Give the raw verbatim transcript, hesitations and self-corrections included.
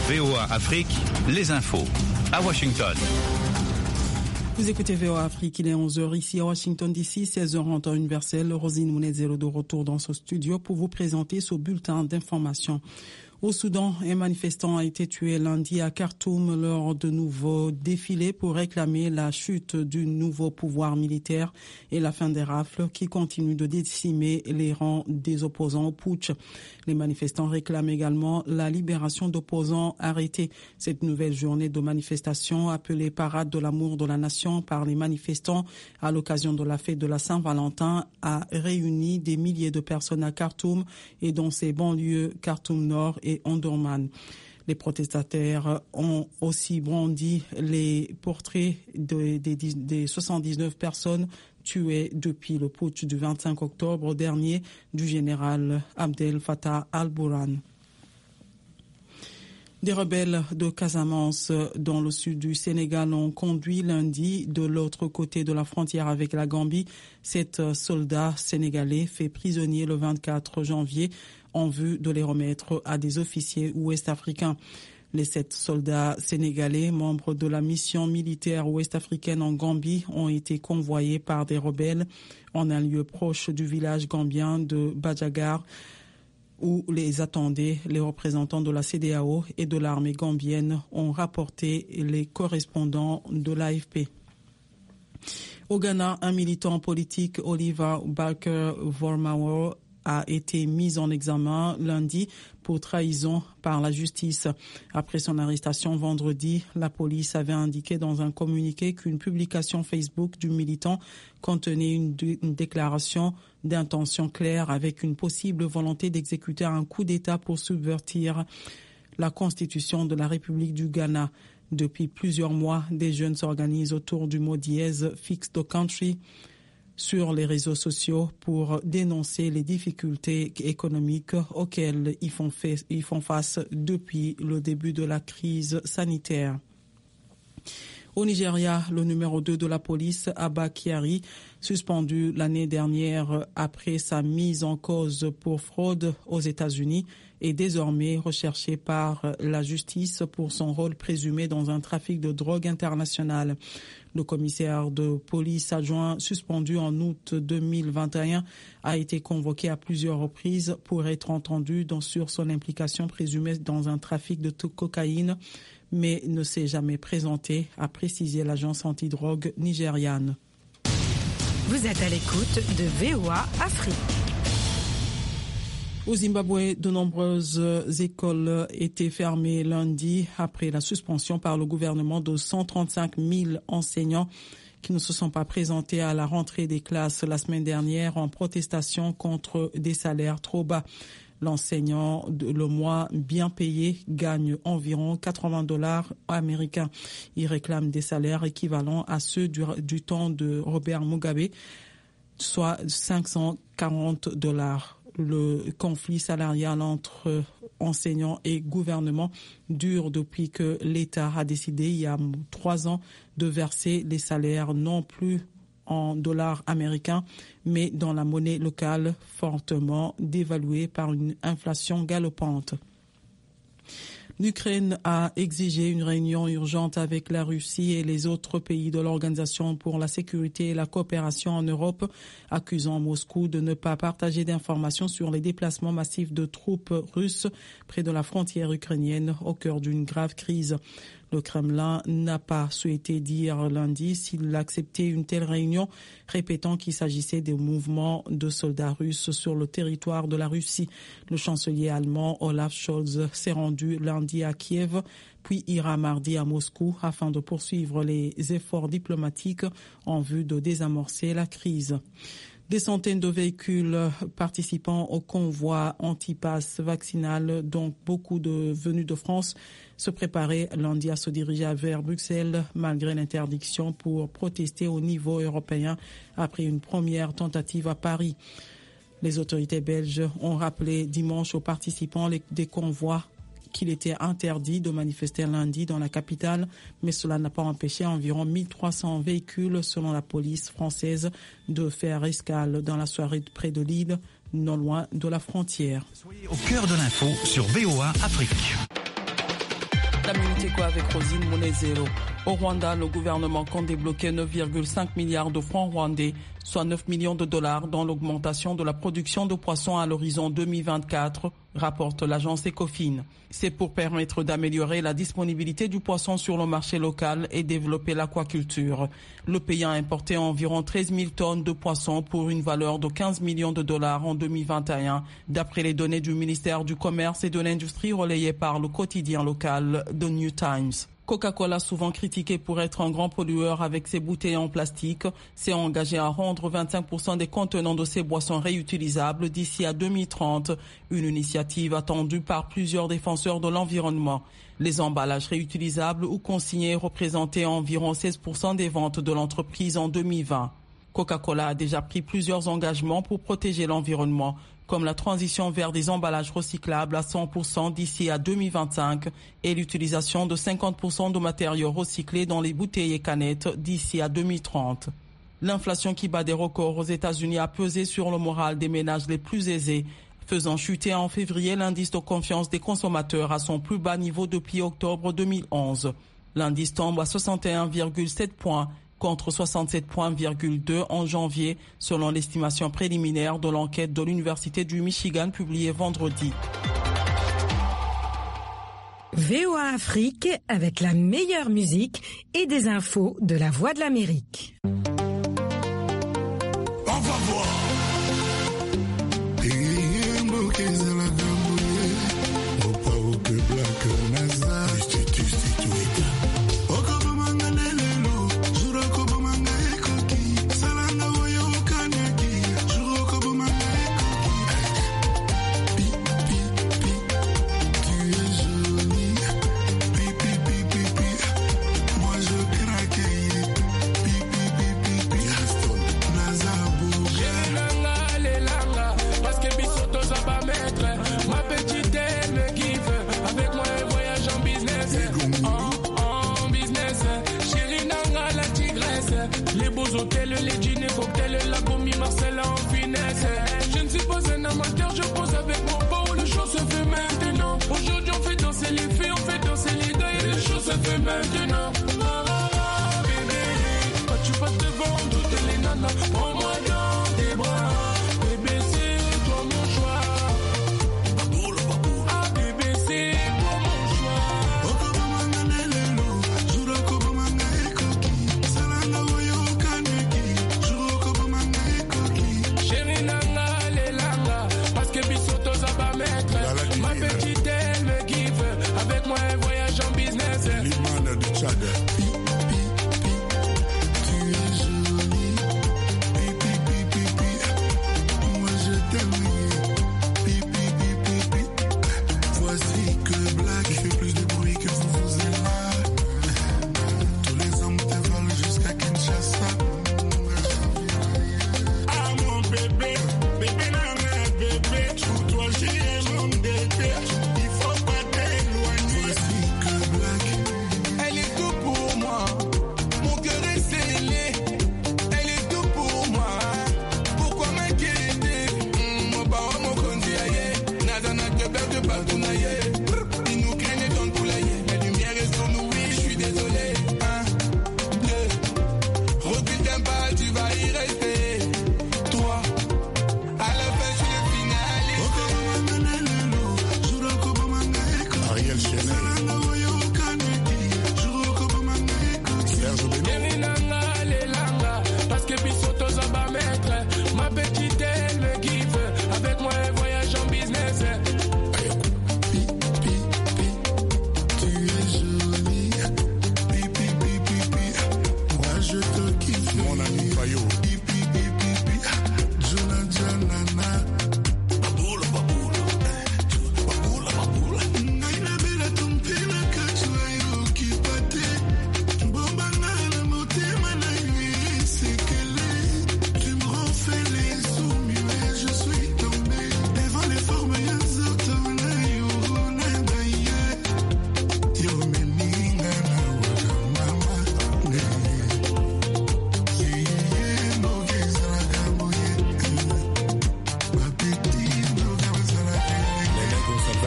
V O A Afrique, les infos. À Washington. Vous écoutez V O A Afrique, il est onze heures ici à Washington D C, seize heures en temps universel. Rosine Mounezero de retour dans ce studio pour vous présenter ce bulletin d'information. Au Soudan, un manifestant a été tué lundi à Khartoum lors de nouveaux défilés pour réclamer la chute du nouveau pouvoir militaire et la fin des rafles qui continuent de décimer les rangs des opposants au putsch. Les manifestants réclament également la libération d'opposants arrêtés. Cette nouvelle journée de manifestation, appelée Parade de l'amour de la nation par les manifestants à l'occasion de la fête de la Saint-Valentin, a réuni des milliers de personnes à Khartoum et dans ses banlieues Khartoum Nord et Omdurman. Les protestataires ont aussi brandi les portraits de, de, de, des soixante-dix-neuf personnes tuées depuis le putsch du vingt-cinq octobre dernier du général Abdel Fattah al-Burhan. Des rebelles de Casamance dans le sud du Sénégal ont conduit lundi de l'autre côté de la frontière avec la Gambie sept soldats sénégalais faits prisonniers le vingt-quatre janvier en vue de les remettre à des officiers ouest-africains. Les sept soldats sénégalais, membres de la mission militaire ouest-africaine en Gambie, ont été convoyés par des rebelles en un lieu proche du village gambien de Badjagar, où les attendaient les représentants de la C E D E A O et de l'armée gambienne, ont rapporté les correspondants de l'A F P. Au Ghana, un militant politique, Oliver Barker-Vormawor, a été mis en examen lundi pour trahison par la justice. Après son arrestation vendredi, la police avait indiqué dans un communiqué qu'une publication Facebook du militant contenait une, une déclaration d'intention claire avec une possible volonté d'exécuter un coup d'État pour subvertir la constitution de la République du Ghana. Depuis plusieurs mois, des jeunes s'organisent autour du mot dièse Fix the Country sur les réseaux sociaux pour dénoncer les difficultés économiques auxquelles ils font, fait, ils font face depuis le début de la crise sanitaire. Au Nigeria, le numéro deux de la police, Abba Kyari, suspendu l'année dernière après sa mise en cause pour fraude aux États-Unis, est désormais recherché par la justice pour son rôle présumé dans un trafic de drogue international. Le commissaire de police adjoint suspendu en août deux mille vingt et un a été convoqué à plusieurs reprises pour être entendu dans, sur son implication présumée dans un trafic de cocaïne, mais ne s'est jamais présenté, a précisé l'agence antidrogue nigériane. Vous êtes à l'écoute de V O A Afrique. Au Zimbabwe, de nombreuses écoles étaient fermées lundi après la suspension par le gouvernement de cent trente-cinq mille enseignants qui ne se sont pas présentés à la rentrée des classes la semaine dernière en protestation contre des salaires trop bas. L'enseignant, le mois bien payé, gagne environ quatre-vingts dollars américains. Il réclame des salaires équivalents à ceux du, du temps de Robert Mugabe, soit cinq cent quarante dollars. Le conflit salarial entre enseignants et gouvernement dure depuis que l'État a décidé il y a trois ans de verser les salaires non plus en dollars américains, mais dans la monnaie locale fortement dévaluée par une inflation galopante. L'Ukraine a exigé une réunion urgente avec la Russie et les autres pays de l'Organisation pour la sécurité et la coopération en Europe, accusant Moscou de ne pas partager d'informations sur les déplacements massifs de troupes russes près de la frontière ukrainienne au cœur d'une grave crise. Le Kremlin n'a pas souhaité dire lundi s'il acceptait une telle réunion, répétant qu'il s'agissait des mouvements de soldats russes sur le territoire de la Russie. Le chancelier allemand Olaf Scholz s'est rendu lundi à Kiev, puis ira mardi à Moscou afin de poursuivre les efforts diplomatiques en vue de désamorcer la crise. Des centaines de véhicules participant au convoi anti-pass vaccinal, dont beaucoup de venus de France, se préparaient lundi à se diriger vers Bruxelles malgré l'interdiction pour protester au niveau européen après une première tentative à Paris. Les autorités belges ont rappelé dimanche aux participants des convois qu'il était interdit de manifester lundi dans la capitale, mais cela n'a pas empêché environ mille trois cents véhicules, selon la police française, de faire escale dans la soirée près de Lille, non loin de la frontière. Soyez au cœur de l'info sur V O A Afrique. La Minute Éco avec Rosine Monezero. Au Rwanda, le gouvernement compte débloquer neuf virgule cinq milliards de francs rwandais, soit neuf millions de dollars dans l'augmentation de la production de poissons à l'horizon deux mille vingt-quatre, rapporte l'agence Ecofin. C'est pour permettre d'améliorer la disponibilité du poisson sur le marché local et développer l'aquaculture. Le pays a importé environ treize mille tonnes de poissons pour une valeur de quinze millions de dollars en deux mille vingt et un, d'après les données du ministère du Commerce et de l'Industrie relayées par le quotidien local The New Times. Coca-Cola, souvent critiqué pour être un grand pollueur avec ses bouteilles en plastique, s'est engagé à rendre vingt-cinq pour cent des contenants de ses boissons réutilisables d'ici à deux mille trente, une initiative attendue par plusieurs défenseurs de l'environnement. Les emballages réutilisables ou consignés représentaient environ seize pour cent des ventes de l'entreprise en deux mille vingt. Coca-Cola a déjà pris plusieurs engagements pour protéger l'environnement, comme la transition vers des emballages recyclables à cent pour cent d'ici à deux mille vingt-cinq et l'utilisation de cinquante pour cent de matériaux recyclés dans les bouteilles et canettes d'ici à deux mille trente. L'inflation qui bat des records aux États-Unis a pesé sur le moral des ménages les plus aisés, faisant chuter en février l'indice de confiance des consommateurs à son plus bas niveau depuis octobre deux mille onze. L'indice tombe à soixante et un virgule sept points, contre soixante-sept virgule deux points en janvier, selon l'estimation préliminaire de l'enquête de l'Université du Michigan publiée vendredi. V O A Afrique avec la meilleure musique et des infos de la Voix de l'Amérique. On va voir. Les beaux hôtels, les dîners, cocktails, la commis, Marcella en finesse. Je ne suis pas un amateur, je pose avec mon beau, le show se fait maintenant. Aujourd'hui on fait danser les filles, on fait danser les gars et le show se fait maintenant. Ah, ah, ah, bébé, quand tu passes devant toutes les nanas, prends-moi dans tes bras. Bébé, c'est toi mon choix. Ah bébé, c'est toi mon choix. Ma petite elle me give. Avec moi elle voyage en business. L'imane du Tchad. Tu es jolie. Pipi, pipi, pipi. Moi je t'aime. Pipi, pipi, pipi. Voici que Black fait plus de bruit que vous vous êtes là. Tous les hommes te veulent jusqu'à Kinshasa. Ah mon bébé, bébé nana, bébé. Pour toi j'ai mon bébé. Il faut pas t'éloigner. Voici que Black. Elle est tout pour moi. Mon cœur est scellé. Elle est tout pour moi. Pourquoi m'inquiéter? Mon parent, mon conduit aïe. Nada n'a que peur de partout naïe.